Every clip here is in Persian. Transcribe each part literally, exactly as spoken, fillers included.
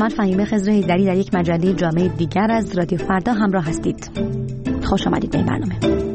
من فهیمه خضر حیدری در یک مجله جامعه دیگر از رادیو فردا همراه هستید. خوش آمدید به این برنامه.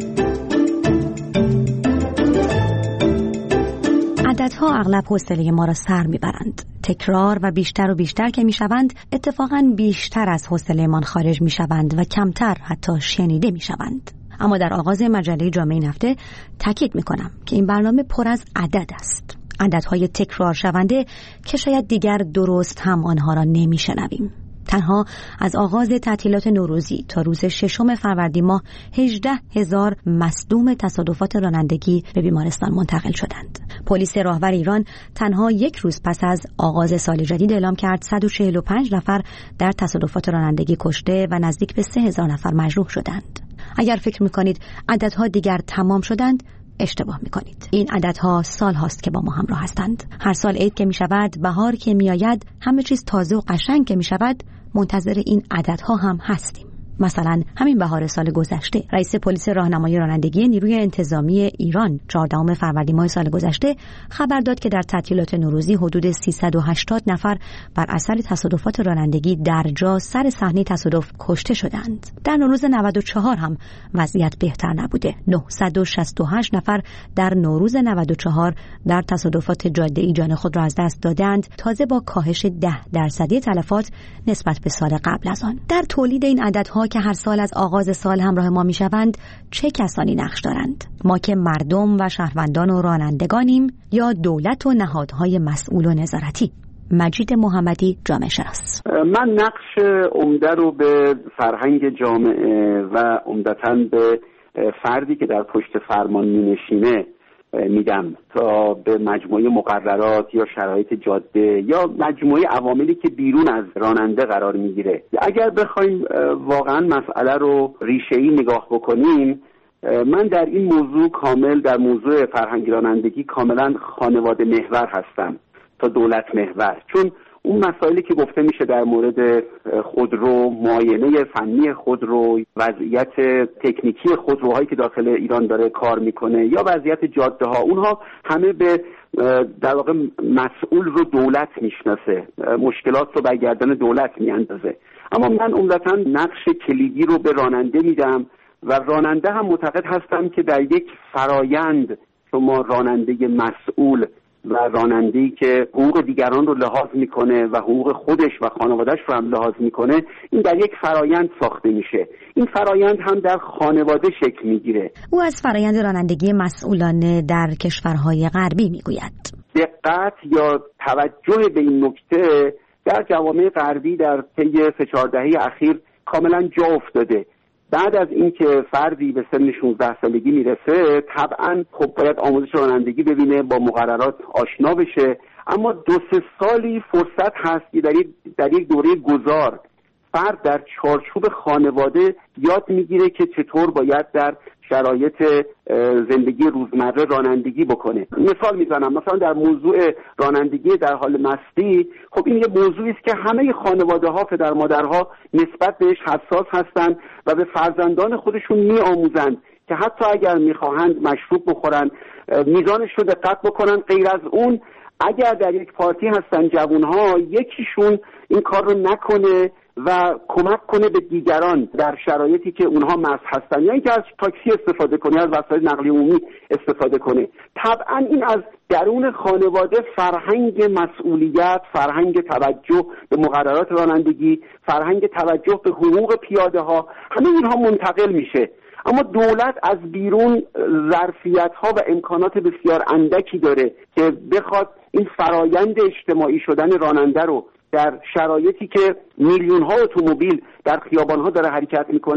عددها اغلب حوصله ما را سر میبرند. تکرار و بیشتر و بیشتر که میشوند، اتفاقاً بیشتر از حوصله‌مان خارج میشوند و کمتر حتی شنیده میشوند. اما در آغاز مجله جامعه این هفته تاکید میکنم که این برنامه پر از عدد است. عددهای تکرار شونده که شاید دیگر درست هم آنها را نمیشنویم. تنها از آغاز تعطیلات نوروزی تا روز ششم فروردین ماه هجده هزار مصدوم تصادفات رانندگی به بیمارستان منتقل شدند. پلیس راهور ایران تنها یک روز پس از آغاز سال جدید اعلام کرد صد و چهل و پنج نفر در تصادفات رانندگی کشته و نزدیک به سه هزار نفر مجروح شدند. اگر فکر می‌کنید عددها دیگر تمام شدند، اشتباه می‌کنید. این عددها سال هاست که با ما همراه هستند. هر سال عید که می‌شود، بهار که می‌آید، همه چیز تازه و قشنگ که می‌شود، منتظر این عددها هم هستیم. مثلا همین بهار سال گذشته رئیس پلیس راهنمایی رانندگی نیروی انتظامی ایران چهاردهم فروردین ماه سال گذشته خبر داد که در تعطیلات نوروزی حدود سیصد و هشتاد نفر بر اثر تصادفات رانندگی در جا سر صحنه تصادف کشته شدند. در نوروز نود و چهار هم وضعیت بهتر نبوده. نهصد و شصت و هشت نفر در نوروز نود و چهار در تصادفات جاده‌ای جان خود را از دست دادند، تازه با کاهش ده درصدی تلفات نسبت به سال قبل از آن. در تولید این عددها که هر سال از آغاز سال همراه ما میشوند، چه کسانی نقش دارند؟ ما که مردم و شهروندان و رانندگانیم یا دولت و نهادهای مسئول و نظارتی؟ مجید محمدی، جامعه شناس. من نقش عمده رو به فرهنگ جامعه و عمدتاً به فردی که در پشت فرمان مینشینه میدم تا به مجموعه مقررات یا شرایط جاده یا مجموعه عواملی که بیرون از راننده قرار میگیره. اگر بخوایم واقعا مسئله رو ریشه‌ای نگاه بکنیم، من در این موضوع کامل در موضوع فرهنگ رانندگی کاملا خانواده محور هستم تا دولت محور، چون اون مسائلی که گفته میشه در مورد خودرو، معاینه فنی خودرو، وضعیت تکنیکی خودروهایی که داخل ایران داره کار میکنه یا وضعیت جاده ها، اونها همه به در واقع مسئول رو دولت میشناسه، مشکلات رو به گردن دولت میاندازه. اما من عمدتاً نقش کلیدی رو به راننده میدم و راننده هم معتقد هستم که در یک فرایند شما راننده مسئول و راننده‌ای که حقوق دیگران رو لحاظ میکنه و حقوق خودش و خانواده‌اش رو هم لحاظ میکنه، این در یک فرایند ساخته میشه. این فرایند هم در خانواده شکل میگیره. او از فرایند رانندگی مسئولانه در کشورهای غربی میگوید. دقت یا توجه به این نکته در جوامع غربی در طی سه چهار دهه اخیر کاملا جا افتاده. بعد از اینکه فردی به سن شانزده سالگی میرسه، طبعا خب باید آموزش رانندگی ببینه، با مقررات آشنا بشه، اما دو سه سالی فرصت هست که در یک در یک دوره گذار فرد در چارچوب خانواده یاد میگیره که چطور باید در شرایط زندگی روزمره رانندگی بکنه. مثال میزنم، مثلا در موضوع رانندگی در حال مستی، خب این یه موضوعی است که همه خانواده ها، پدر مادرها نسبت بهش حساس هستند و به فرزندان خودشون میآموزند که حتی اگر میخواهند مشروب بخورن میزانش رو دقت بکنن. غیر از اون اگر در یک پارتی هستن جوانها، یکیشون این کار رو نکنه و کمک کنه به دیگران در شرایطی که اونها مست هستن، یا اینکه از تاکسی استفاده کنه، از وسایل نقلیه عمومی استفاده کنه. طبعا این از درون خانواده فرهنگ مسئولیت، فرهنگ توجه به مقررات رانندگی، فرهنگ توجه به حقوق پیاده ها، همه اینها منتقل میشه. اما دولت از بیرون ظرفیت‌ها و امکانات بسیار اندکی داره که بخواد این فرایند اجتماعی شدن راننده رو در شرایطی که میلیون‌ها اتومبیل در خیابان‌ها داره حرکت میکنه،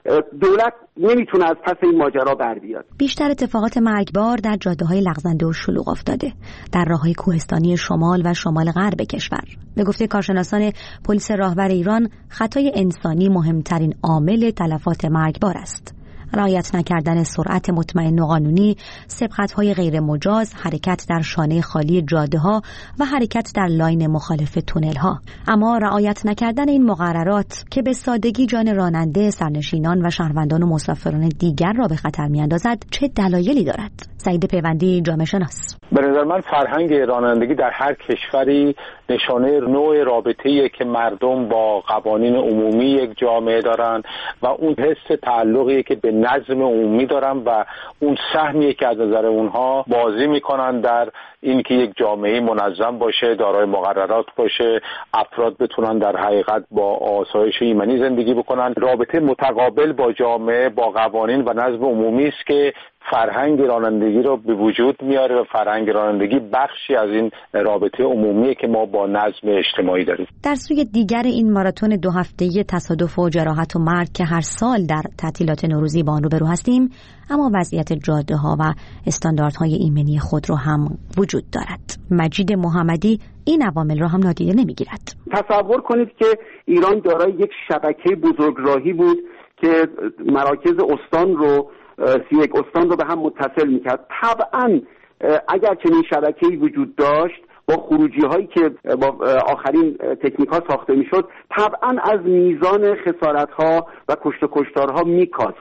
دولت نمیتونه از پس این ماجرا بر بیاد. بیشتر اتفاقات مرگبار در جاده‌های لغزنده و شلوغ افتاده، در راه‌های کوهستانی شمال و شمال غرب کشور. به گفته کارشناسان پلیس راهور ایران، خطای انسانی مهمترین عامل تلفات مرگبار است. رعایت نکردن سرعت مطمئن و قانونی، سبقت‌های غیر مجاز، حرکت در شانه خالی جاده‌ها و حرکت در لاین مخالف تونل‌ها. اما رعایت نکردن این مقررات که به سادگی جان راننده، سرنشینان و شهروندان و مسافران دیگر را به خطر می‌اندازد، چه دلایلی دارد؟ سعید پیوندی، جامعه شناس: به نظر من فرهنگ رانندگی در هر کشوری نشانه نوع رابطه‌ایه که مردم با قوانین عمومی یک جامعه دارن و اون حس تعلقی که به نظم عمومی دارن و اون سهمیه که از نظر اونها بازی میکنن در اینکه یک جامعه منظم باشه، دارای مقررات باشه، افراد بتونن در حقیقت با آسایش ایمنی زندگی بکنن. رابطه متقابل با جامعه، با قوانین و نظم عمومی است که فرهنگ رانندگی رو به وجود میاره و فرهنگ رانندگی بخشی از این رابطه عمومیه که ما با نظم اجتماعی داریم. در سوی دیگر این ماراتون دو هفته‌ای تصادف و جراحت و مرگ که هر سال در تعطیلات نوروزی با آن روبرو هستیم، اما وضعیت جاده‌ها و استانداردهای ایمنی خود رو هم وجود دارد. مجید محمدی این عوامل را هم نادیده نمیگیرد. تصور کنید که ایران دارای یک شبکه بزرگراهی بود که مراکز استان رو سی و یک استان رو به هم متصل میکرد. طبعا اگر چنین شبکه‌ای وجود داشت با خروجی هایی که با آخرین تکنیک ها ساخته میشد، طبعا از میزان خسارت ها و کشت و کشتارها میکاست.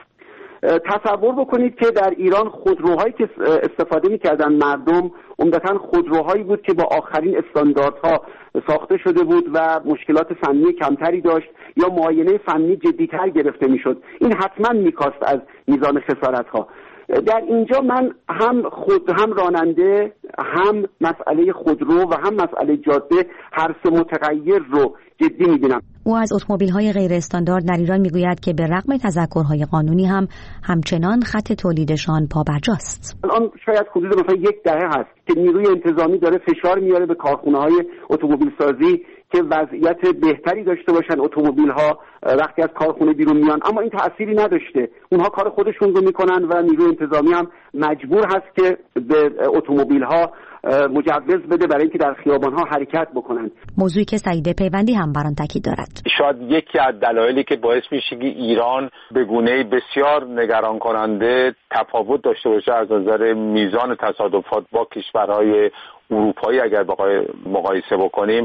تصور بکنید که در ایران خودروهایی که استفاده میکردن مردم عمدتاً خودروهایی بود که با آخرین استانداردها ساخته شده بود و مشکلات فنی کمتری داشت یا معاینه فنی جدی‌تر گرفته میشد. این حتما میکاست از میزان خسارت‌ها. در اینجا من هم خود هم راننده، هم مسئله خودرو و هم مسئله جاده، هر سه متغیر رو جدی می‌بینم. او از اتومبیل‌های غیر استاندارد در ایران میگوید که به رغم تذکرهای قانونی هم همچنان خط تولیدشان پابرجاست. الان شاید حدود مثلا یک دهه هست که نیروی انتظامی داره فشار میاره به کارخانه‌های اتومبیل سازی که وضعیت بهتری داشته باشن اتومبیل‌ها وقتی از کارخونه بیرون میان، اما این تأثیری نداشته. اونها کار خودشون رو میکنن و نیروی انتظامی هم مجبور هست که به اتومبیل‌ها مجوز بده برای اینکه در خیابان‌ها حرکت بکنن. موضوعی که سعید پیوندی هم بر آن تاکید دارد. شاید یکی از دلایلی که باعث میشه که ایران به گونه‌ای بسیار نگران کننده تفاوت داشته باشه از نظر میزان تصادفات با کشورهای اروپایی اگر بخوای مقایسه بکنیم،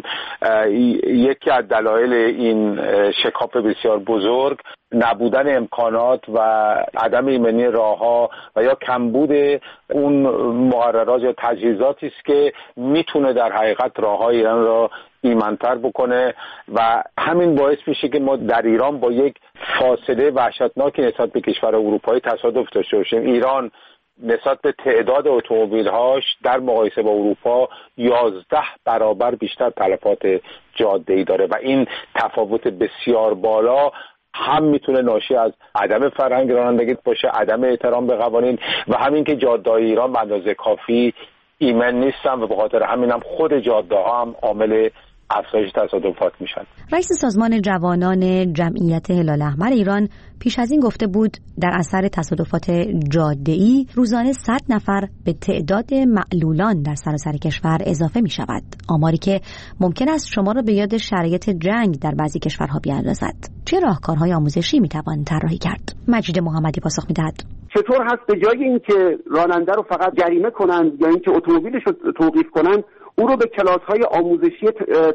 یکی از دلایل این شکاف بسیار بزرگ نبودن امکانات و عدم ایمنی راه‌ها و یا کمبود اون مقررات یا تجهیزاتی است که میتونه در حقیقت راه‌های ایران را ایمن‌تر بکنه و همین باعث میشه که ما در ایران با یک فاصله وحشتناکی نسبت به کشور اروپایی تصادف داشته باشیم. ایران نسبت به تعداد اتومبیل‌هاش در مقایسه با اروپا یازده برابر بیشتر تلفات جاده‌ای داره و این تفاوت بسیار بالا هم میتونه ناشی از عدم فرهنگ رانندگی باشه، عدم احترام به قوانین و همین که جاده‌های ایران به اندازه کافی ایمن نیستن و به خاطر همین هم خود جاده‌ها هم عامل افزایش تصادفات میشن. رئیس سازمان جوانان جمعیت هلال احمر ایران پیش از این گفته بود در اثر تصادفات جاده‌ای روزانه صد نفر به تعداد معلولان در سراسر کشور اضافه می شود. آماری که ممکن است شما را به یاد شرایط جنگ در بعضی کشورها بیاندازد. چه راهکارهای آموزشی می توان طراحی کرد؟ مجید محمدی پاسخ می دهد. چطور هست به جای اینکه راننده رو فقط جریمه کنند یا اینکه اتومبیلش رو توقیف کنند، او رو به کلاس‌های آموزشی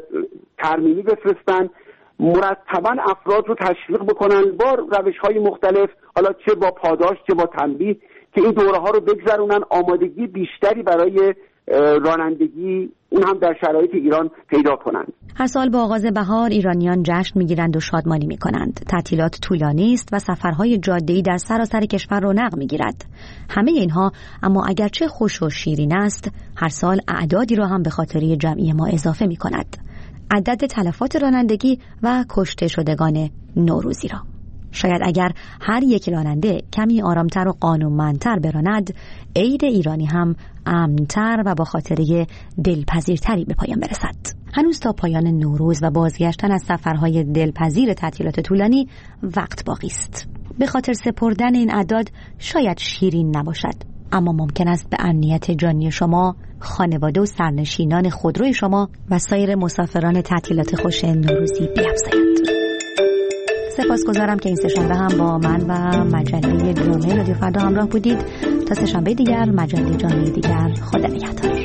ترمیمی بفرستن، مرتباً افراد رو تشویق بکنن با روش‌های مختلف، حالا چه با پاداش چه با تنبیه، که این دوره‌ها رو بگذرونن، آمادگی بیشتری برای رانندگی اون هم در شرایط ایران پیدا کنند. هر سال با آغاز بهار ایرانیان جشن میگیرند و شادمانی میکنند. تعطیلات طولانی است و سفرهای جاده‌ای در سراسر کشور رونق میگیرد. همه اینها اما اگرچه خوش و شیرین است، هر سال اعدادی را هم به خاطره جمعی ما اضافه میکند. عدد تلفات رانندگی و کشته شدگان نوروزی را. شاید اگر هر یک راننده کمی آرامتر و قانونمندتر براند، عید ایرانی هم امن‌تر و با خاطره دلپذیرتری به پایان برسد. هنوز تا پایان نوروز و بازگشتن از سفرهای دلپذیر تعطیلات طولانی وقت باقی است. به خاطر سپردن این اعداد شاید شیرین نباشد، اما ممکن است به امنیت جانی شما، خانواده و سرنشینان خودروی شما و سایر مسافران تعطیلات خوش نوروزی بیفزاید. سپاسگزارم که این سه‌شنبه هم با من و مجله جامعه رادیو فردا همراه بودید. تا سه‌شنبه دیگر، مجله جامعه دیگر، خدا نگهدار.